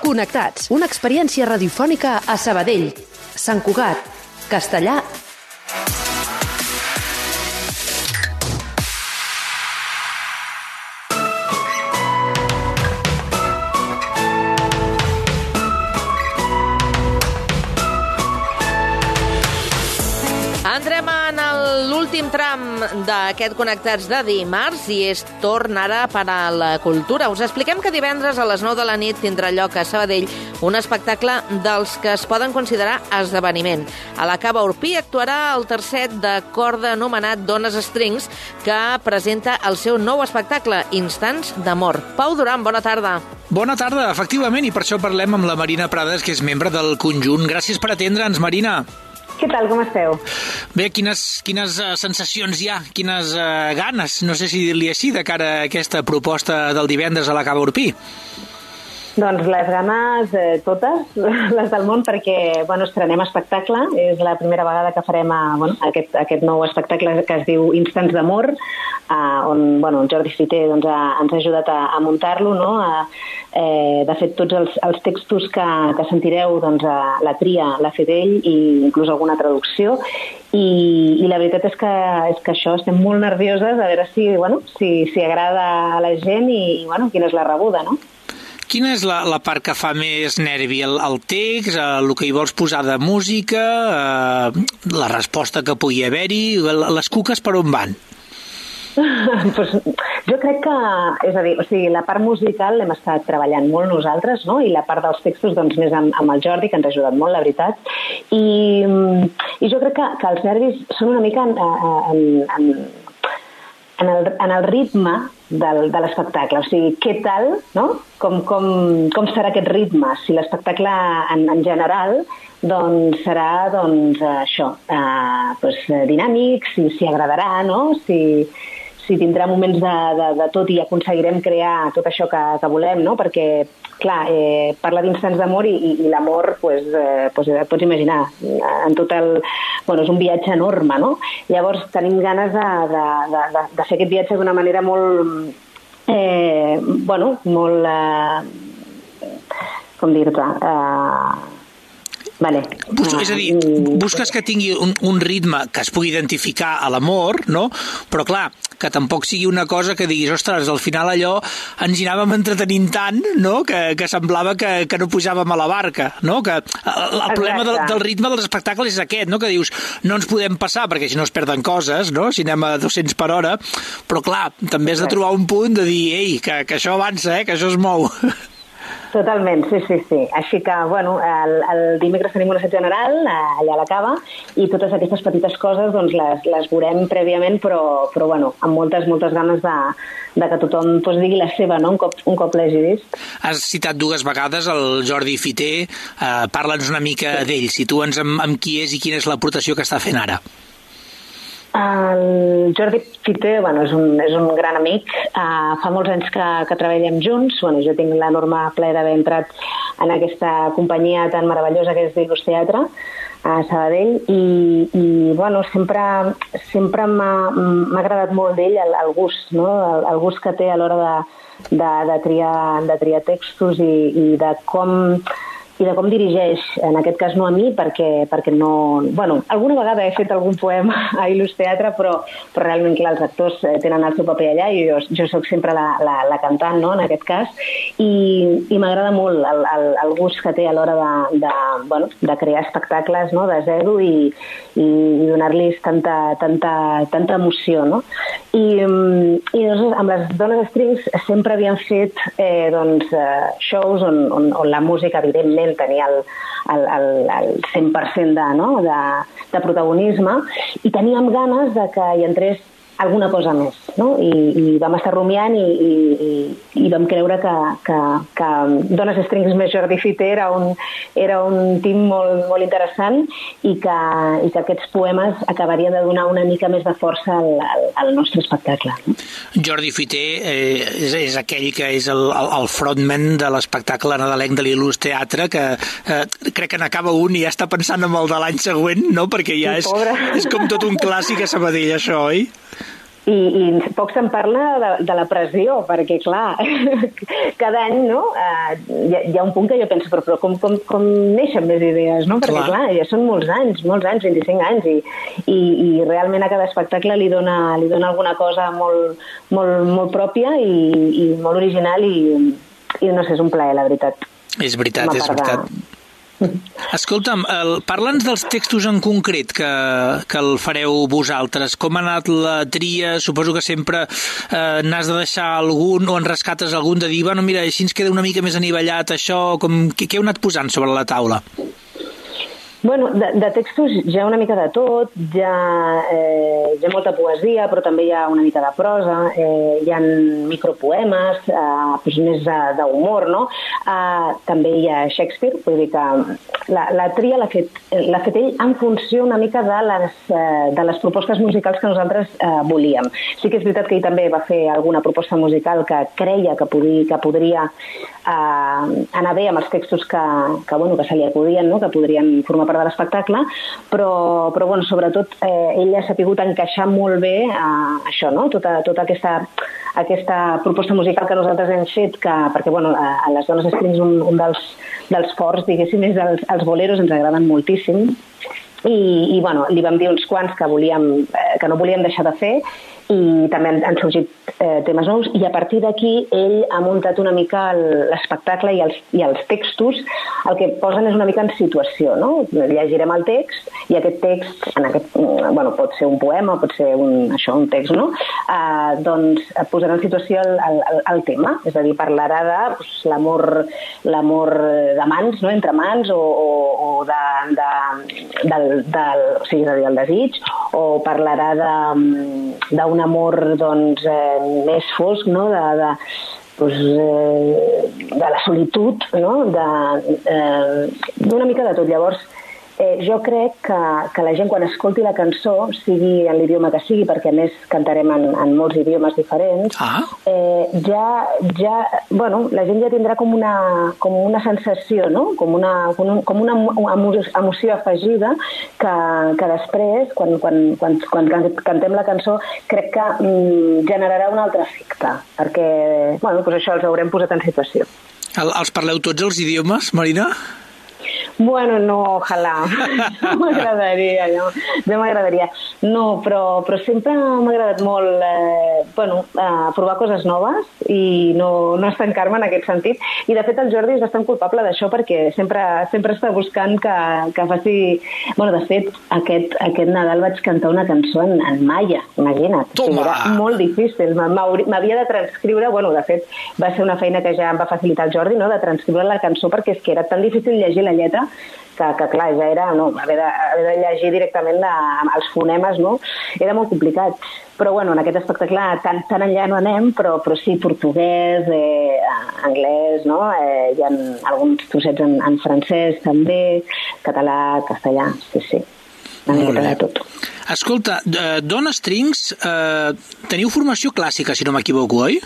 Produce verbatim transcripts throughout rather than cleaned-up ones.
Connectats, una experiència radiofònica a Sabadell, Sant Cugat, Castellar. Entrem en l'últim tram d'aquest Connectats de dimarts i és torn ara per a la cultura. Us expliquem que divendres a les nou de la nit tindrà lloc a Sabadell un espectacle dels que es poden considerar esdeveniment. A la Cava Orpí actuarà el tercet de corda anomenat Dones Strings, que presenta el seu nou espectacle, Instants d'amor. Pau Duran, bona tarda. Bona tarda, efectivament, i per això parlem amb la Marina Prades, que és membre del conjunt. Gràcies per atendre'ns, Marina. Què tal, com esteu? Bé, quines, quines uh, sensacions hi ha, quines uh, ganes, no sé si dir-li així, de cara a aquesta proposta del divendres a la Cava Orpí? Doncs les ganes, eh, totes, les del món, perquè bueno, estrenem espectacle. És la primera vegada que farem a, bueno, aquest, aquest nou espectacle que es diu Instants d'amor, eh, on bueno, el Jordi Fiter doncs, ha, ens ha ajudat a, a muntar-lo. No? A, eh, de fet, tots els, els textos que, que sentireu, doncs, a, la tria l'ha fet ell, i inclús alguna traducció. I, i la veritat és que, és que això, estem molt nervioses a veure si, bueno, si, si agrada a la gent i, i bueno, quina és la rebuda, no? Quina és la, la part que fa més nervi? El, el text, el que hi vols posar de música, eh, la resposta que pugui haver-hi, les cuques per on van? pues, jo crec que, és a dir, o sigui, la part musical l'hem estat treballant molt nosaltres, no? I la part dels textos doncs, més amb, amb el Jordi, que ens ha ajudat molt, la veritat. I, i jo crec que, que els nervis són una mica en, en, en, en, el, en el ritme del, de l'espectacle, o sigui, què tal, no? Com, com, com serà aquest ritme? Si l'espectacle en, en general doncs serà doncs, això, eh, doncs, dinàmic, si, si agradarà, no? Si, si tindrà moments de, de, de tot i aconseguirem crear tot això que, que volem, no? Perquè, clar, eh, parla d'instants d'amor i, i, i l'amor, pues, eh, pues, et pots imaginar, en tot el... Bueno, és un viatge enorme, no? Llavors tenim ganes de, de, de, de, de fer aquest viatge d'una manera molt... Eh, bueno, molt... Eh, com dir-te... Eh, Vale. Bus, és a dir, busques que tingui un, un ritme que es pugui identificar a l'amor, no? Però clar, que tampoc sigui una cosa que diguis, ostres, al final allò ens hi anàvem entretenint tant, no? Que, que semblava que, que no pujàvem a la barca, no? Que el, el problema del, del ritme dels espectacles és aquest, no? Que dius, no ens podem passar perquè si no es perden coses, no? Si anem a dos-cents per hora, però clar, també has de trobar un punt de dir, ei, que, que això avança, eh? Que això es mou. Totalment, sí, sí, sí. Així que, bueno, el, el dimecres tenim un assaig general allà a la Cava i totes aquestes petites coses doncs les, les veurem prèviament, però, però bueno, amb moltes, moltes ganes de, de que tothom pues, digui la seva, no?, un cop, un cop l'hagi vist. Has citat dues vegades el Jordi Fiter. Eh, parla'ns una mica sí. d'ell. Situa'ns amb, amb qui és i quina és l'aportació que està fent ara. El Jordi Fiter, bueno, és un, és un gran amic. Uh, fa molts anys que, que treballem junts. Bueno, jo tinc l'enorme plaer d'haver entrat en aquesta companyia tan meravellosa que és d'Il·lus Teatre a Sabadell i, i bueno, sempre, sempre m'ha, m'ha agradat molt d'ell el, el gust, no? el, el gust que té a l'hora de, de, de, triar, de triar textos i, i de com... i de com dirigeix, en aquest cas no a mi, perquè, perquè no... Bueno, alguna vegada he fet algun poema a Il·lus Teatre, però, però realment, clar, els actors tenen el seu paper allà i jo, jo sóc sempre la, la, la cantant, no?, en aquest cas, i, i m'agrada molt el, el, el gust que té a l'hora de, de, bueno, de crear espectacles, no?, de zero i, i, i donar-los tanta, tanta, tanta emoció, no? I, i doncs, amb les Dones Strings sempre havien fet eh, doncs, eh, shows on, on, on la música, evidentment, tenia el, el, el, el cent per cent de, no? de, de protagonisme i teníem ganes de que hi entrés alguna cosa més, no? I, i vam estar rumiant i, i, i vam creure que, que, que Dones Strings més Jordi Fiter era un, era un team molt, molt interessant i que, i que aquests poemes acabarien de donar una mica més de força al, al, al nostre espectacle. Jordi Fiter eh, és, és aquell que és el, el frontman de l'espectacle nadalenc de l'Il·lus Teatre, que eh, crec que n'acaba un i ja està pensant en el de l'any següent, no? Perquè ja és, és com tot un clàssic a Sabadell, això, oi? I, i poc se'n parla de, de la pressió, perquè, clar, cada any, no?, eh, hi, ha, hi ha un punt que jo penso, però, però com, com, com neixen més idees, no? Perquè, clar, clar ja són molts anys, molts anys, vint-i-cinc anys, i, i, i realment a cada espectacle li dona, li dona alguna cosa molt, molt, molt pròpia i, i molt original, i, i no sé, és un plaer, la veritat. És veritat, és veritat. Escolta'm, el, parla'ns dels textos en concret que, que el fareu vosaltres. Com ha anat la tria? Suposo que sempre eh, n'has de deixar algun o en rescates algun de dir, bueno, mira, així ens queda una mica més anivellat això. Com, què, què heu anat posant sobre la taula? Bueno, de, de textos hi ha una mica de tot, hi ha, eh, hi ha molta poesia, però també hi ha una mica de prosa, eh, hi ha micropoemes, eh, doncs més d'humor, no? Eh, també hi ha Shakespeare, vull dir que la, la tria l'ha fet, l'ha fet ell en funció una mica de les, eh, de les propostes musicals que nosaltres eh, volíem. Sí que és veritat que ell també va fer alguna proposta musical que creia que, podia, que podria eh, anar bé amb els textos que, que, bueno, que se li acudien, no? Que podrien formar part de l'espectacle, però, però bueno, sobretot eh, ell ha sapigut encaixar molt bé eh, això, no? Tota, tota aquesta, aquesta proposta musical que nosaltres hem fet, que, perquè bueno, a, a les Dones Strings un, un dels, dels forts, diguéssim, és els, els boleros, ens agraden moltíssim, i, i bueno, li vam dir uns quants que, volíem, eh, que no volíem deixar de fer, i també han, han sorgit eh, temes nous, i a partir d'aquí ell ha muntat una mica l'espectacle i els, i els textos. El que posen és una mica en situació, no? Llegirem el text i aquest text, en aquest, bueno, pot ser un poema, pot ser un, això, un text, no? Eh, doncs posarà en situació el, el, el tema, és a dir, parlarà de pues, l'amor l'amor d'amants, no? Entre mans, o, o, o de, de, del, del, o sigui, és a dir, el desig, o parlarà de d'un amor doncs, eh, més fosc, no? de, de, doncs, eh, de la solitud, no? de, eh, d'una mica de tot. Llavors, eh, jo crec que, que la gent quan escolti la cançó, sigui en l'idioma que sigui, perquè a més cantarem en, en molts idiomes diferents, ah. eh, ja, ja, bueno, la gent ja tindrà com una, com una sensació, no? com, una, com, un, com una emoció afegida que, que després, quan, quan, quan, quan cantem la cançó, crec que mm, generarà un altre efecte, perquè bueno, doncs això els haurem posat en situació. El, els parleu tots els idiomes, Marina? Bueno, no, ojalà. No m'agradaria, no, no m'agradaria. No, però, però sempre m'ha agradat molt eh, bueno, eh, provar coses noves i no, no estancar-me en aquest sentit. I de fet el Jordi és bastant culpable d'això perquè sempre, sempre està buscant que, que faci... Bueno, de fet, aquest, aquest Nadal vaig cantar una cançó en, en maia, imagina't. Toma! Era molt difícil. M'havia de transcriure... Bueno, de fet, va ser una feina que ja em va facilitar el Jordi, no?, de transcriure la cançó perquè és que era tan difícil llegir la lletra que, que clar, ja era, no, haver de, haver de llegir directament la, els fonemes, no? Era molt complicat. Però, bueno, en aquest espectacle tan, tan enllà no anem, però, però sí, portuguès, eh, anglès, no? Eh, hi ha alguns trossets en, en francès, també, català, castellà, sí, sí. Una mica de tot. Escolta, Dona Strings, eh, teniu formació clàssica, si no m'equivoco, oi?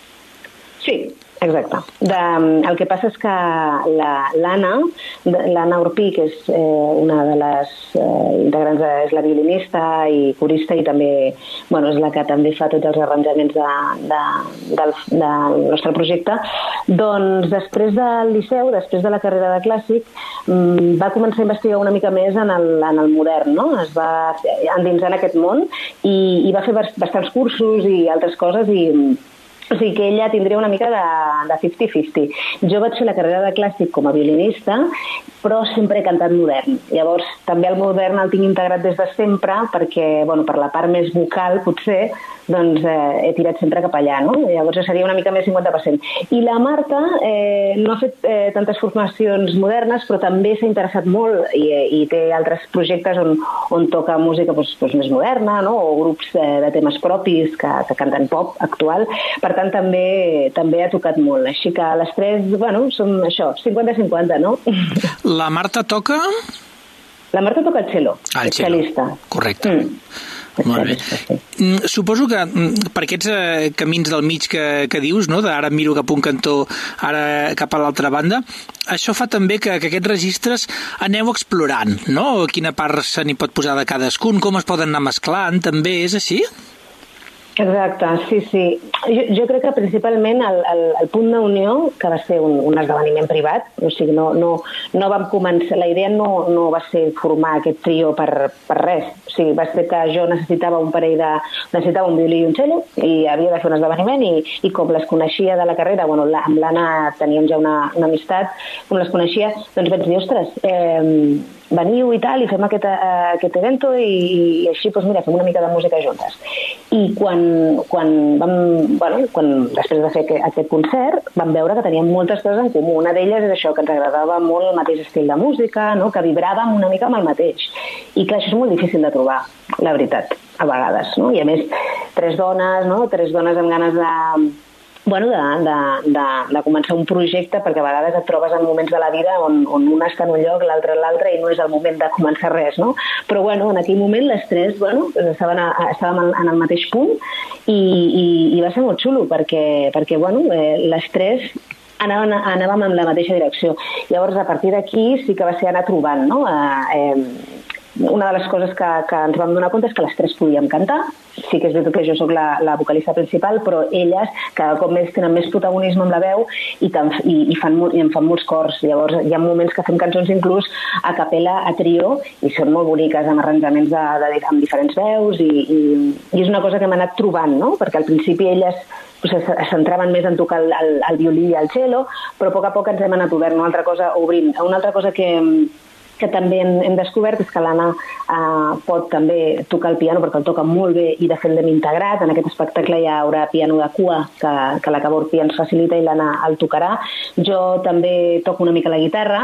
Sí, exacte. De, el que passa és que l'Anna, l'Anna Urpí, que és eh, una de les eh, integrants, és la violinista i corista i també, bueno, és la que també fa tots els arranjaments de, de, del, del nostre projecte, doncs després del liceu, després de la carrera de clàssic, va començar a investigar una mica més en el, en el modern, no? Es va endinsar en aquest món i, i va fer bastants cursos i altres coses i o sigui que ella tindria una mica de, de cinquanta cinquanta. Jo vaig fer la carrera de clàssic com a violinista, però sempre he cantat modern. Llavors, també el modern el tinc integrat des de sempre, perquè, bueno, per la part més vocal, potser, doncs eh, he tirat sempre cap allà, no? Llavors seria una mica més cinquanta per cent. I la Marta eh, no ha fet eh, tantes formacions modernes, però també s'ha interessat molt i, i té altres projectes on, on toca música doncs, doncs més moderna, no? O grups de, de temes propis que, que canten pop actual. Per tant, també, també ha tocat molt. Així que les tres, bueno, som això, cinquanta cinquanta, no? La Marta toca? La Marta toca el cello, ah, el cel·lista. Correcte. Mm. Molt bé. Sí. Suposo que per aquests eh, camins del mig que, que dius, no? D'ara miro cap a un cantó, ara cap a l'altra banda, això fa també que, que aquests registres aneu explorant, no? Quina part se n'hi pot posar de cadascun, com es poden anar mesclant, també és així? Exacte, sí, sí. Jo, jo crec que principalment el, el, el punt d'unió, que va ser un, un esdeveniment privat, o sigui, no, no, no vam començar, la idea no, no va ser formar aquest trio per, per res, o sigui, va ser que jo necessitava un parell de... necessitava un violí i un cello, i havia de fer un esdeveniment, i, i com les coneixia de la carrera, bueno, la, amb l'Anna teníem ja una, una amistat, com les coneixia, doncs vaig dir, ostres, eh, veniu i tal, i fem aquest, uh, aquest evento, i, i així, doncs mira, fem una mica de música juntes. I quan, quan vam, bueno, quan, després de fer aquest, aquest concert, vam veure que teníem moltes coses en comú. Una d'elles és això, que ens agradava molt el mateix estil de música, no? Que vibràvem una mica amb el mateix. I clar, això és molt difícil de trobar, la veritat, a vegades, no? I a més, tres dones, no? Tres dones amb ganes de... bueno, de, de, de, de començar un projecte, perquè a vegades et trobes en moments de la vida on, on una està en un lloc, l'altra en l'altre, i no és el moment de començar res, no? Però bueno, en aquell moment les tres, bueno, estaven a, estàvem en el mateix punt, i, i, i va ser molt xulo, perquè, perquè bueno, eh, les tres anàvem, anàvem en la mateixa direcció. Llavors, a partir d'aquí sí que va ser anar trobant, no? Eh, eh, una de les coses que, que ens vam donar compte és que les tres podíem cantar. Sí que és veritat que jo sóc la, la vocalista principal, però elles cada cop més tenen més protagonisme amb la veu i, i, i, fan, i en fan molts cors. Llavors hi ha moments que fem cançons inclús a capella, a trio, i són molt boniques, amb arranjaments de, de, amb diferents veus, i, i, i és una cosa que hem anat trobant, no? Perquè al principi elles pues, es, es centraven més en tocar el, el, el violí i el cello, però a poc a poc ens hem anat obert una altra cosa, obrint. Una altra cosa que que també hem, hem descobert és que l'Anna eh, pot també tocar el piano, perquè el toca molt bé, i de fet l'hem integrat. En aquest espectacle hi haurà piano de cua, que, que la Caborpi ens facilita, i l'Anna el tocarà. Jo també toco una mica la guitarra,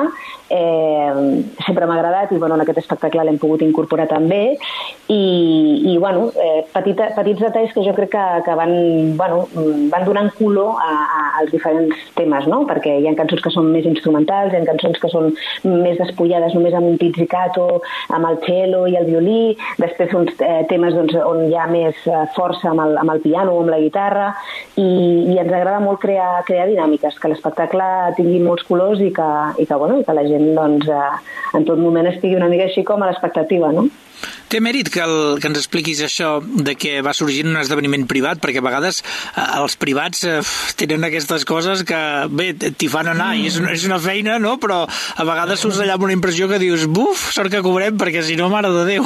eh, sempre m'ha agradat, i bueno, en aquest espectacle l'hem pogut incorporar també, i, i bueno, eh, petita, petits detalls que jo crec que, que van, bueno, van donant color a, a, als diferents temes, no? Perquè hi ha cançons que són més instrumentals, hi ha cançons que són més despullades, només amb un pizzicato, amb el cello i el violí, després uns eh, temes doncs, on hi ha més eh, força amb el, amb el piano o amb la guitarra, i, i ens agrada molt crear, crear dinàmiques, que l'espectacle tingui molts colors i que, i que, bueno, que la gent doncs, eh, en tot moment estigui una mica així com a l'expectativa, no? Té mèrit que, el, que ens expliquis això de que va sorgir en un esdeveniment privat, perquè a vegades eh, els privats eh, tenen aquestes coses que, bé, t'hi fan anar, i és una, és una feina, no? Però a vegades surts allà amb una impressió que dius, buf, sort que cobrem, perquè si no, mare de Déu.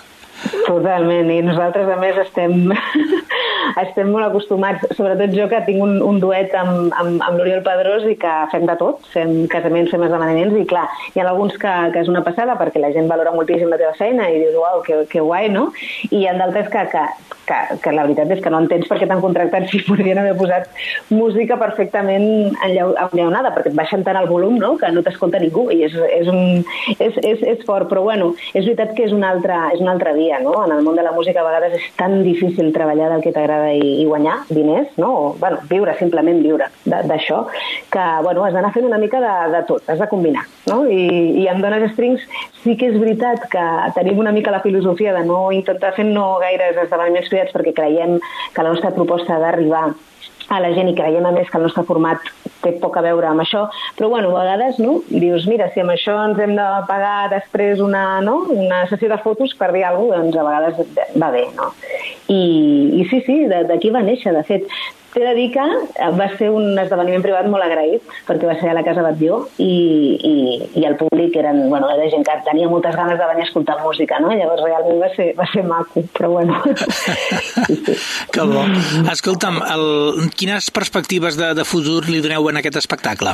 Totalment, i nosaltres a més estem... estem molt acostumats, sobretot jo que tinc un, un duet amb, amb, amb l'Oriol Pedrós, i que fem de tot, fem casaments, fem esdeveniments, i clar, hi ha alguns que, que és una passada perquè la gent valora moltíssim la teva feina i dius, uau, que, que guai, no? I hi ha d'altres que, que, que, que la veritat és que no entens per què t'han contractat si podrien haver posat música perfectament enllaunada, perquè et baixen tant el volum, no?, que no t'escolta ningú, i és, és, un, és, és, és fort, però bueno, és veritat que és una altra, és una altra via, no? En el món de la música a vegades és tan difícil treballar del que t'agrada i, i guanyar diners, no? O, bueno, viure, simplement viure d'això, que, bueno, has d'anar fent una mica de, de tot, has de combinar, no? I, i amb Dones Strings sí que és veritat que tenim una mica la filosofia de no intentar fer no gaires esdeveniments privats, perquè creiem que la nostra proposta ha d'arribar a la gent, i creiem a més que el nostre format té poc a veure amb això, però bueno, a vegades, no?, dius, mira, si amb això ens hem de pagar després una, no?, una sessió de fotos per dir alguna cosa, doncs a vegades va bé, no? I, i sí, sí, d'aquí va néixer, de fet. T'he de dir que va ser un esdeveniment privat molt agraït, perquè va ser a la Casa Batlló, i, i, i el públic eren, bueno, era gent que tenia moltes ganes de venir a escoltar música, no? Llavors realment va ser, va ser maco, però bueno. Sí, sí. Que bo. Escolta'm, el, quines perspectives de, de futur li doneu en aquest espectacle?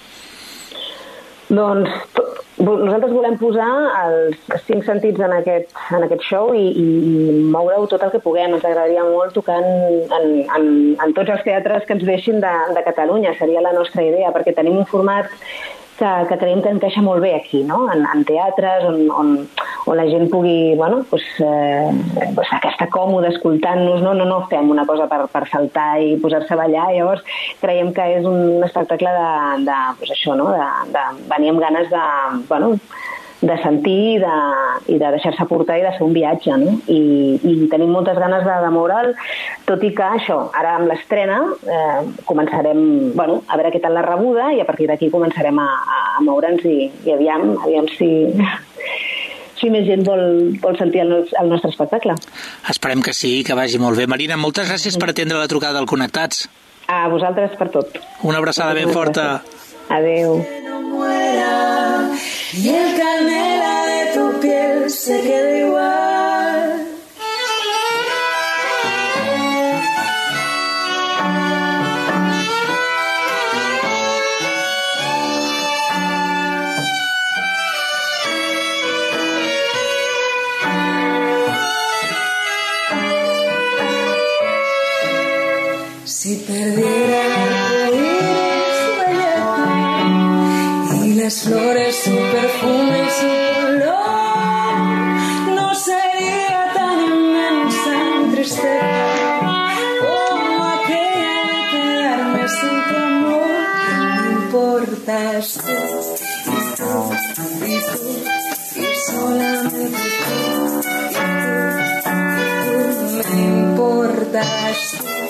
Doncs nosaltres volem posar els cinc sentits en aquest, en aquest show, i, i moure-ho tot el que puguem. Ens agradaria molt tocar en, en, en, en tots els teatres que ens deixin de, de Catalunya, seria la nostra idea, perquè tenim un format que, que creiem que encaixa molt bé aquí, no? En, en teatres on, on, on la gent pugui, bueno, pues, eh, pues estar còmode escoltant-nos, no, no, no fem una cosa per, per saltar i posar-se a ballar. Llavors creiem que és un espectacle de, de pues això, no? De, de venir amb ganes de, bueno, de sentir, de, i de deixar-se portar, i de fer un viatge, no? I, i tenim moltes ganes de, de moure'l, tot i que això, ara amb l'estrena eh, començarem, bueno, a veure què tal la rebuda, i a partir d'aquí començarem a, a, a moure'ns, i, i aviam, aviam si, si més gent vol, vol sentir el, el nostre espectacle. Esperem que sí, que vagi molt bé. Marina, moltes gràcies per atendre la trucada del Connectats. A vosaltres per tot. Una abraçada ben forta. Adéu. Y el canela de tu piel se queda igual. Si perdiera el iris y las flores su perfume y su color, no sería tan inmensa mi tristeza como aquella de quedarme sin tu amor. Me importas tú, y tú, y tú, y solamente tú, y tú, y tú, me importas tú.